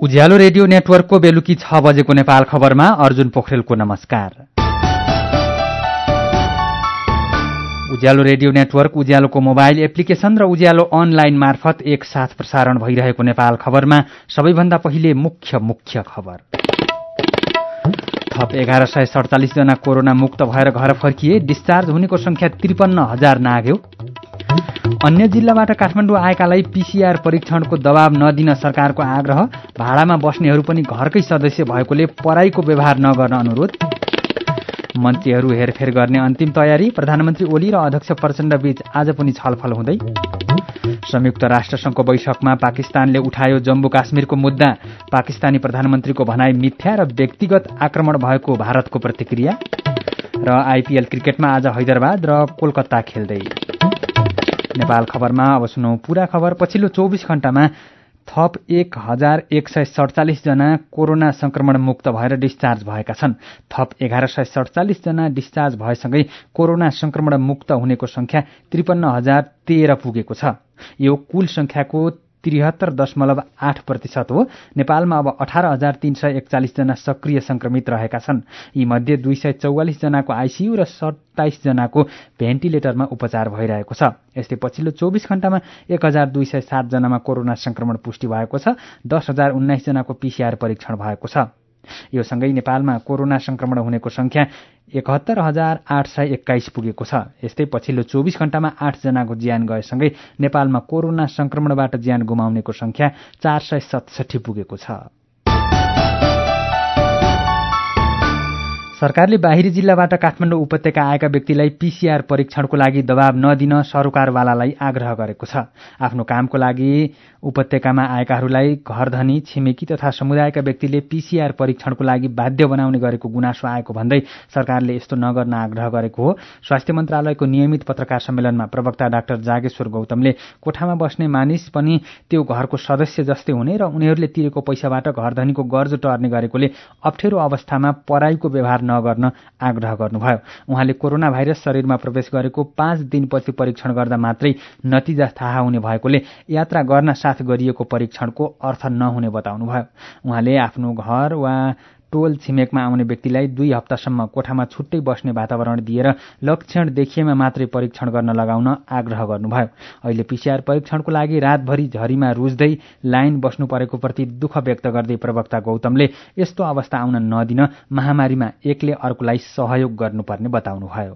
उज्यालो radio नेटवर्कको बेलुकी 6 बजेको नेपाल खबरमा अर्जुन पोखरेलको नमस्कार। उज्यालो रेडियो नेटवर्क, उज्यालोको मोबाइल एप्लिकेशन र उज्यालो अनलाइन मार्फत एकसाथ प्रसारण भइरहेको नेपाल खबरमा सबैभन्दा पहिले मुख्य खबर। थप 1147 जना कोरोना मुक्त भएर घर फर्किए। डिस्चार्ज हुनेको संख्या 53,000 नाग्यो। अन्य जिल्लाबाट काठमाडौँ आएकालाई पीसीआर परीक्षणको दबाव नदिन सरकारको आग्रह। भाडामा बस्नेहरू पनि घरकै सदस्य भएकोले पराईको व्यवहार नगर्न अनुरोध। मन्त्रीहरू हेरफेर गर्ने अन्तिम तयारी। प्रधानमन्त्री ओली र अध्यक्ष प्रचण्ड बीच आज पनि छलफल हुँदै। संयुक्त राष्ट्रसङ्घको बैठकमा पाकिस्तानले उठायो जम्मू काश्मीरको मुद्दा। पाकिस्तानी प्रधानमन्त्रीको भनाई मिथ्या र व्यक्तिगत आक्रमण भएको भारतको प्रतिक्रिया। र आइपीएल क्रिकेटमा आज हैदराबाद र कोलकाता खेल्दै। नेपाल खबरमा अब सुनौ पूरा खबर। पछिल्लो 24 घण्टामा थप 1147 जना कोरोना संक्रमण मुक्त भएर डिस्चार्ज भएका छन्। थप 1147 जना डिस्चार्ज भएसँगै कोरोना संक्रमण मुक्त हुनेको संख्या 53,013 पुगेको छ। यो कुल संख्याको 73.8% हो। नेपालमा अब 18,341 जना सक्रिय संक्रमित रहेका छन्। यी मध्ये 244 जनाको आईसीयू र 27 जनाको भेन्टिलेटरमा उपचार भइरहेको छ। यस्तै पछिल्लो 24 घण्टामा 1,207 जनामा कोरोना संक्रमण पुष्टि भएको छ। 10,019 जनाको पीसीआर परीक्षण भएको छ। यो सँगै नेपालमा कोरोना संक्रमण हुनेको संख्या 71,821 पुगेको छ। यस्तै पछिल्लो 24 घण्टामा 8 जनाको ज्यान गएसँगै नेपालमा कोरोना संक्रमणबाट ज्यान गुमाउनेको संख्या 467 पुगेको छ। सरकारले बाहिरी जिल्लाबाट काठमाडौँ उपत्यका आएका व्यक्तिलाई पीसीआर परीक्षणको लागि दबाव नदिन सरोकारवालालाई आग्रह गरेको छ। आफ्नो कामको लागि उपत्यकामा आएकाहरूलाई घरधनी, छिमेकी तथा समुदायका व्यक्तिले पीसीआर परीक्षणको लागि बाध्य बनाउने गरेको गुनासो आएको भन्दै सरकारले यस्तो नगर्न आग्रह गरेको हो। स्वास्थ्य मन्त्रालयको नियमित पत्रकार सम्मेलनमा प्रवक्ता डाक्टर जागेश्वर गौतमले कोठामा बस्ने मानिस पनि त्यो घरको सदस्य जस्तै हुने र उनीहरूले तिरेको पैसाबाट घरधनीको गर्ज टर्ने गरेकोले अप्ठ्यारो अवस्थामा पराईको व्यवहार नगर्न आग्रह गर्नुभयो। उहाँले कोरोना भाइरस शरीरमा प्रवेश गरेको 5 दिनपछि परीक्षण गर्दा मात्रै नतिजा थाहा हुने भएकोले यात्रा गर्न साथ गरिएको परीक्षणको अर्थ नहुने बताउनुभयो। उहाँले आफ्नो घर वा टोल छिमेकमा आउने व्यक्तिलाई 2 हप्तासम्म कोठामा छुट्टै बस्ने वातावरण दिएर लक्षण देखिएमा मात्रै परीक्षण गर्न लगाउन आग्रह गर्नुभयो। अहिले पीसीआर परीक्षणको लागि रातभरि झरीमा रुज्दै लाइन बस्नु परेको प्रति दुःख व्यक्त गर्दै प्रवक्ता गौतमले यस्तो अवस्था आउन नदिन महामारीमा एकले अर्कोलाई सहयोग गर्नुपर्ने बताउनुभयो।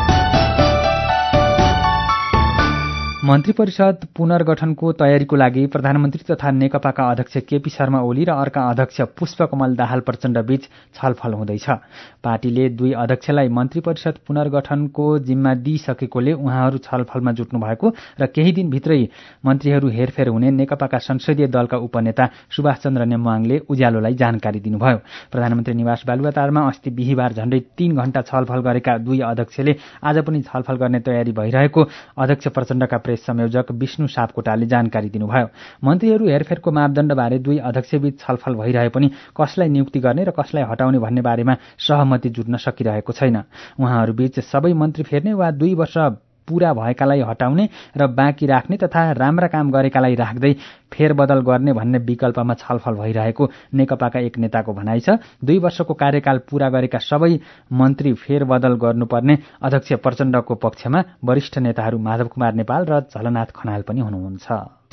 मन्त्री परिषद पुनर्गठनको तयारीको लागि प्रधानमन्त्री तथा नेकपाका अध्यक्ष केपी शर्मा ओली र अर्का अध्यक्ष पुष्पकमल दाहाल प्रचण्ड बीच छलफल हुँदैछ। पार्टीले 2 अध्यक्षलाई मन्त्री परिषद पुनर्गठनको जिम्मा दिइसकेकोले उहाँहरू छलफलमा जुट्नु भएको र केही दिनभित्रै मन्त्रीहरू हेरफेर हुने नेकपाका संसदीय दलका उपनेता सुभाष चन्द्र नेमुवाङले उज्यालोलाई जानकारी दिनुभयो। प्रधानमन्त्री निवास बालुवाटारमा अस्ति बिहीबार झण्डै 3 घण्टा छलफल गरेका 2 अध्यक्षले आज पनि छलफल गर्ने तयारी भइरहेको अध्यक्ष प्रचण्डका प्रेस संयोजक विष्णु सापकोटाले जानकारी दिनुभयो। मन्त्रीहरू हेरफेरको मापदण्डबारे 2 अध्यक्षबीच छलफल भइरहे पनि कसलाई नियुक्ति गर्ने र कसलाई हटाउने भन्ने बारेमा सहमति जुट्न सकिरहेको छैन। उहाँहरूबीच सबै मन्त्री फेर्ने वा 2 वर्ष पूरा भएकालाई हटाउने र बाँकी राख्ने तथा राम्रा काम गरेकालाई राख्दै फेरबदल गर्ने भन्ने विकल्पमा छलफल भइरहेको नेकपाका एक नेताको भनाइ छ। 2 वर्षको कार्यकाल पूरा गरेका सबै मन्त्री फेरबदल गर्नुपर्ने अध्यक्ष प्रचण्डको पक्षमा वरिष्ठ नेताहरू माधव कुमार नेपाल र झलनाथ खनाल पनि हुनुहुन्छ।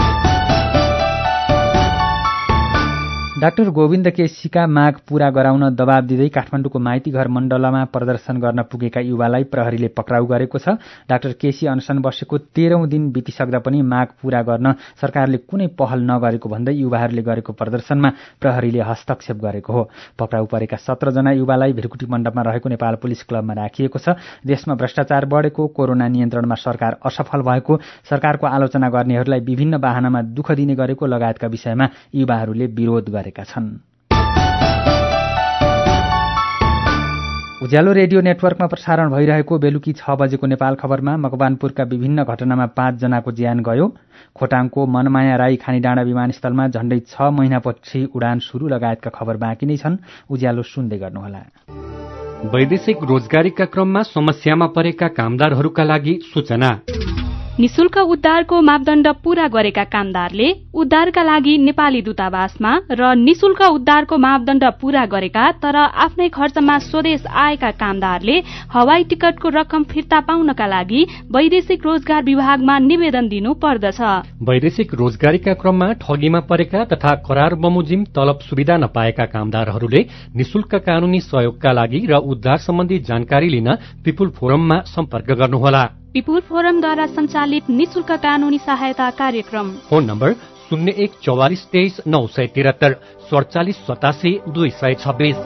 डाक्टर गोविन्द केसीका माग पूरा गराउन दबाव दिँदै काठमाडौँको माइतीघर मण्डलमा प्रदर्शन गर्न पुगेका युवालाई प्रहरीले पक्राउ गरेको छ। डाक्टर केसी अनसन बसेको 13औं दिन बितिसक्दा पनि माग पूरा गर्न सरकारले कुनै पहल नगरेको भन्दै युवाहरूले गरेको प्रदर्शनमा प्रहरीले हस्तक्षेप गरेको हो। पक्राउ परेका 17 जना युवालाई भिरकुटी मण्डपमा रहेको नेपाल पुलिस क्लबमा राखिएको छ। देशमा भ्रष्टाचार बढेको, कोरोना नियन्त्रणमा सरकार असफल भएको, सरकारको आलोचना गर्नेहरूलाई विभिन्न बाहनामा दुःख दिने गरेको लगायतका विषयमा युवाहरूले विरोध गरे। उज्यालो रेडियो नेटवर्कमा प्रसारण भइरहेको बेलुकी 6 बजेको नेपाल खबरमा मकवानपुरका विभिन्न घटनामा 5 जनाको ज्यान गयो। खोटाङको मनमाया राई खानीडाँडा विमानस्थलमा झण्डै 6 महिनापछि उडान सुरु लगायतका खबर बाँकी नै छन्। उज्यालो सुन्दै गर्नुहोला। वैदेशिक रोजगारीका क्रममा समस्यामा परेका कामदारहरूका लागि सूचना। निशुल्क उद्धारको मापदण्ड पूरा गरेका कामदारले उद्धारका लागि नेपाली दूतावासमा र निशुल्क उद्धारको मापदण्ड पूरा गरेका तर आफ्नै खर्चमा स्वदेश आएका कामदारले हवाई टिकटको रकम फिर्ता पाउनका लागि वैदेशिक रोजगार विभागमा निवेदन दिनु पर्दछ। वैदेशिक रोजगारीका क्रममा ठगीमा परेका तथा करार बमोजिम तलब सुविधा नपाएका कामदारहरूले निशुल्क कानूनी सहयोगका लागि र उद्धार सम्बन्धी जानकारी लिन पिपुल फोरममा सम्पर्क गर्नुहोला। पिपुल फोरमद्वारा सञ्चालित निशुल्क कानूनी सहायता कार्यक्रम। Phone number 014423 973 47 87 226।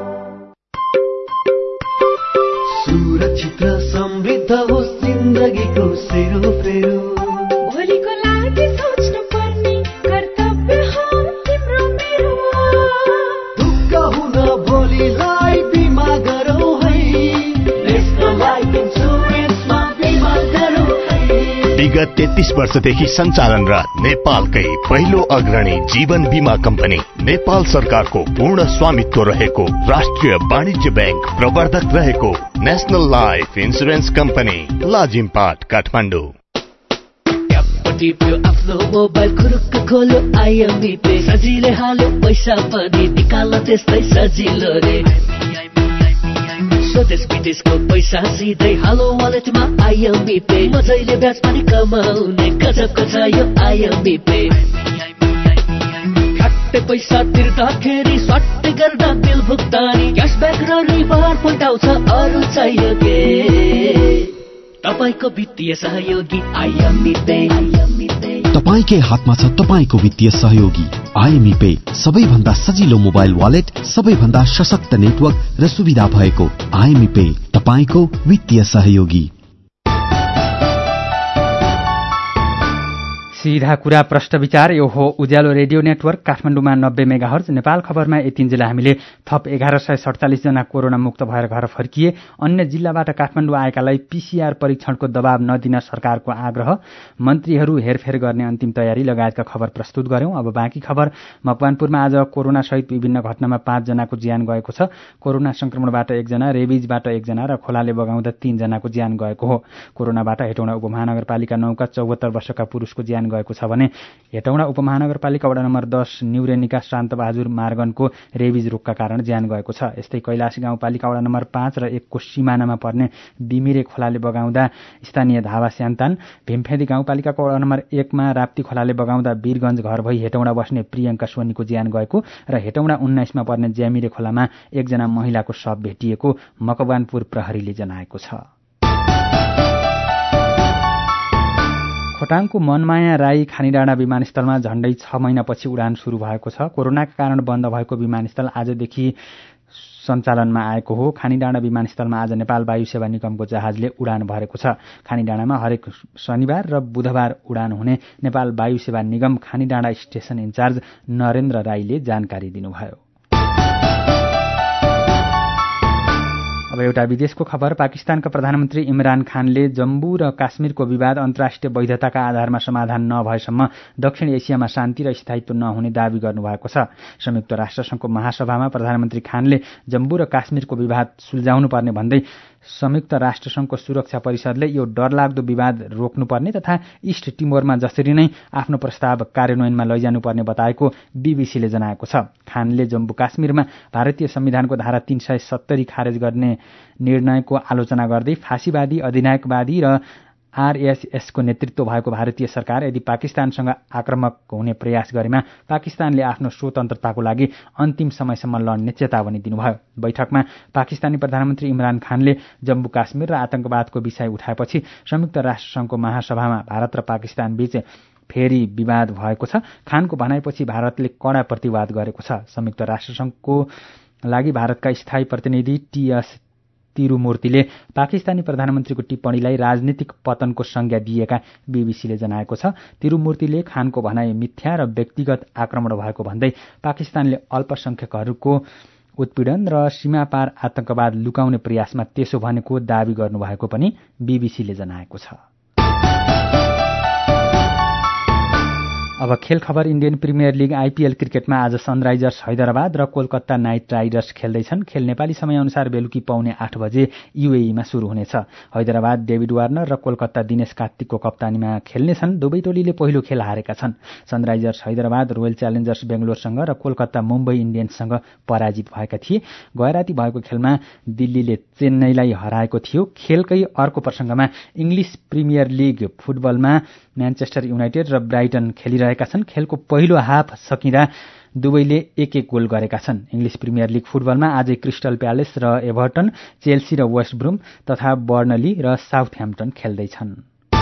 सुरक्षित र समृद्ध होस् जिन्दगीको सेरोफेरो। भोलिको लागि सोच्नु पर्ने कर्तव्य हो तिम्रो मेरो। दुःख हुन भोलिलाई बिमा गरौँ है, नेशनल लाइफ इन्सुरेन्समा बिमा गरौँ है। विगत 33 वर्षदेखि सञ्चालनरत नेपालकै पहिलो अग्रणी जीवन बीमा कम्पनी, नेपाल सरकारको पूर्ण स्वामित्व रहेको राष्ट्रिय वाणिज्य बैंक प्रवर्धक रहेको National Life Insurance Company, Lazimpat, Kathmandu. टिप्यो आफ्नो मोबाइल खुरुक्क खोल्यो आइएमबी पे, सजिलै हाल्यो पैसा पनि निकाल्न त्यस्तै सजिलो रे। स्वदेश विदेशको पैसा सिधै हालो वालेटमा आइएमबी पे, मजैले ब्याज पनि कमाउने गजबको छ यो आइएमबी पे। खट्टे पैसा तिर्दाखेरि सट्टै गर्दा बिल भुक्तानी, क्यासब्याक र रिवार्ड पोइन्ट आउँछ, अरू चाहियो के? तपाईको वित्तीय सहयोगी आइएमबी पे। तपाईकै हातमा छ तपाईको वित्तीय सहयोगी आइएमबी पे, सबैभन्दा सजिलो मोबाइल वालेट, सबैभन्दा सशक्त नेटवर्क र सुविधा भएको आइएमबी पे, तपाईको वित्तीय सहयोगी। सीधा कुरा प्रश्न विचार, यो हो उज्यालो रेडियो नेटवर्क काठमाडौँमा 90 मेगाहर्ज। नेपाल खबरमा यतिन्जेल हामीले थप 1147 जना कोरोना मुक्त भएर घर फर्किए। अन्य जिल्लाबाट काठमाडौँ आएकालाई पीसीआर परीक्षणको दबाव नदिन सरकारको आग्रह। मन्त्रीहरू हेरफेर गर्ने अन्तिम तयारी लगायतका खबर प्रस्तुत गर्यौं। अब बाँकी खबर। मकवानपुरमा आज कोरोना सहित विभिन्न घटनामा 5 जनाको ज्यान गएको छ। कोरोना संक्रमणबाट 1 जना, रेबिजबाट 1 जना र खोलाले बगाउँदा 3 जनाको ज्यान गएको हो। कोरोनाबाट हेटौँडा उपमहानगरपालिका 9 का 74 वर्षका पुरुषको ज्यान गएको छ भने हेटौँडा उपमहानगरपालिका वडा नम्बर 10 न्युरेनीका शान्तबहादुर मार्गनको रेबिज रोगका कारण ज्यान गएको छ। यस्तै कैलाशी गाउँपालिका वडा नम्बर 5 र 1 को सीमानामा पर्ने बिमिरे खोलाले बगाउँदा स्थानीय धावा स्यान्तान, भीमफेदी गाउँपालिकाको वडा नम्बर 1 मा राप्ती खोलाले बगाउँदा वीरगञ्ज घर भई हेटौँडा बस्ने प्रियंका सोनीको ज्यान गएको र हेटौँडा 19 मा पर्ने ज्यामिरे खोलामा 1 जना महिलाको शव भेटिएको मकवानपुर प्रहरीले जनाएको छ। खोटाङको मनमाया राई खानीडाँडा विमानस्थलमा झण्डै 6 महिनापछि उडान शुरू भएको छ। कोरोनाका कारण बन्द भएको विमानस्थल आजदेखि सञ्चालनमा आएको हो। खानीडाँडा विमानस्थलमा आज नेपाल वायु सेवा निगमको जहाजले उडान भरेको छ। खानीडाँडामा हरेक शनिबार र बुधबार उडान हुने नेपाल वायु सेवा निगम खानीडाँडा स्टेशन इन्चार्ज नरेन्द्र राईले जानकारी दिनुभयो। अब एउटा विदेशको खबर। पाकिस्तानका प्रधानमन्त्री इमरान खानले जम्मू र काश्मीरको विवाद अन्तर्राष्ट्रिय वैधताका आधारमा समाधान नभएसम्म दक्षिण एसियामा शान्ति र स्थायित्व नहुने दावी गर्नुभएको छ। संयुक्त राष्ट्रसंघको महासभामा प्रधानमन्त्री खानले जम्मू र काश्मीरको विवाद सुल्झाउनुपर्ने भन्दै संयुक्त राष्ट्रसंघको सुरक्षा परिषदले यो डरलाग्दो विवाद रोक्नुपर्ने तथा इस्ट टिमोरमा जसरी नै आफ्नो प्रस्ताव कार्यान्वयनमा लैजानुपर्ने बताएको बीबीसीले जनाएको छ। खानले जम्मू काश्मीरमा भारतीय संविधानको धारा 370 खारेज गर्ने निर्णयको आलोचना गर्दै फाँसीवादी, अधिनायकवादी र आरएसएसको नेतृत्व भएको भारतीय सरकार यदि पाकिस्तानसँग आक्रामक हुने प्रयास गरेमा पाकिस्तानले आफ्नो स्वतन्त्रताको लागि अन्तिम समयसम्म लड्ने चेतावनी दिनुभयो। बैठकमा पाकिस्तानी प्रधानमन्त्री इमरान खानले जम्मू काश्मीर र आतंकवादको विषय उठाएपछि संयुक्त राष्ट्रसंघको महासभामा भारत र पाकिस्तान बीच फेरि विवाद भएको छ। खानको भनाइपछि भारतले कडा प्रतिवाद गरेको छ। संयुक्त राष्ट्रसंघको लागि भारतका स्थायी प्रतिनिधि टीएस तिरुमूर्तिले पाकिस्तानी प्रधानमन्त्रीको टिप्पणीलाई राजनीतिक पतनको संज्ञा दिएका बीबीसीले जनाएको छ। तिरुमूर्तिले खानको भनाइ मिथ्या र व्यक्तिगत आक्रमण भएको भन्दै पाकिस्तानले अल्पसंख्यकहरूको उत्पीडन र सीमापार आतंकवाद लुकाउने प्रयासमा त्यसो भनेको दावी गर्नुभएको पनि बीबीसीले जनाएको छ। अब खेल खबर। इन्डियन प्रिमियर लिग आइपीएल क्रिकेटमा आज सनराइजर्स हैदराबाद र कोलकाता नाइट राइडर्स खेल्दैछन्। खेल नेपाली समयअनुसार बेलुकी 7:45 बजे युएईमा सुरु हुनेछ। हैदराबाद डेभिड वार्नर र कोलकाता दिनेश कार्तिकको कप्तानीमा खेल्नेछन्। दुवै टोलीले पहिलो खेल हारेका छन्। सनराइजर्स हैदराबाद रोयल च्यालेन्जर्स बेंगलोरसँग र कोलकाता मुम्बई इन्डियन्ससँग पराजित भएका थिए। गैराती भएको खेलमा दिल्लीले चेन्नईलाई हराएको थियो। खेलकै अर्को प्रसंगमा इंग्लिश प्रिमियर लिग फुटबलमा म्यानचेस्टर युनाइटेड र ब्राइटन खेलिरहेका छन्। खेलको पहिलो हाफ सकिँदा दुवैले एक गोल गरेका छन्। इंग्लिश प्रिमियर लिग फुटबलमा आजै क्रिस्टल प्यालेस र एभर्टन, चेल्सी र वेस्ट ब्रुम तथा बर्नली र साउथह्याम्पटन खेल्दैछन्।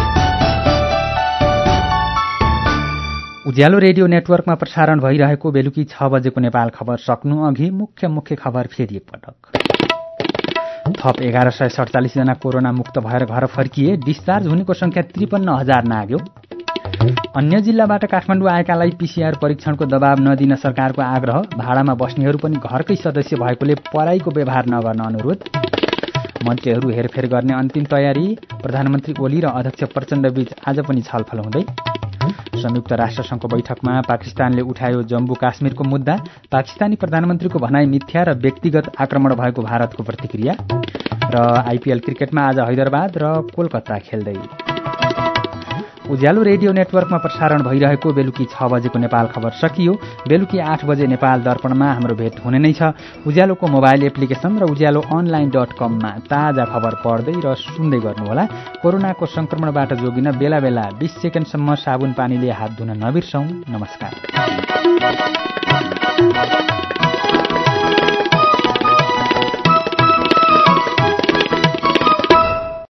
उज्यालो रेडियो नेटवर्कमा प्रसारण भइरहेको बेलुकी 6 बजेको नेपाल खबर सक्नु अघि मुख्य खबर फेरि एकपटक। थप 1147 जना कोरोना मुक्त भएर घर फर्किए। डिस्चार्ज हुनेको संख्या 53,000 नाग्यो। अन्य जिल्लाबाट काठमाडौँ आएकालाई पीसीआर परीक्षणको दबाव नदिन सरकारको आग्रह। भाडामा बस्नेहरू पनि घरकै सदस्य भएकोले पराईको व्यवहार नगर्न अनुरोध। मन्त्रीहरू हेरफेर गर्ने अन्तिम तयारी। प्रधानमन्त्री ओली र अध्यक्ष प्रचण्डबीच आज पनि छलफल हुँदै। संयुक्त राष्ट्रसङ्घको बैठकमा पाकिस्तानले उठायो जम्मू काश्मीरको मुद्दा। पाकिस्तानी प्रधानमन्त्रीको भनाई मिथ्या र व्यक्तिगत आक्रमण भएको भारतको प्रतिक्रिया। र आइपीएल क्रिकेटमा आज हैदराबाद र कोलकाता खेल्दै। उज्यालो रेडियो नेटवर्कमा प्रसारण भइरहेको बेलुकी 6 बजेको नेपाल खबर सकियो। बेलुकी 8 बजे नेपाल दर्पणमा हाम्रो भेट हुने नै छ। उज्यालोको मोबाइल एप्लिकेशन र उज्यालो online.com-मा ताजा खबर पढ्दै र सुन्दै गर्नुहोला। कोरोनाको संक्रमणबाट जोगिन बेला बेला 20 सेकेन्डसम्म साबुन पानीले हात धुन नबिर्सौं। नमस्कार।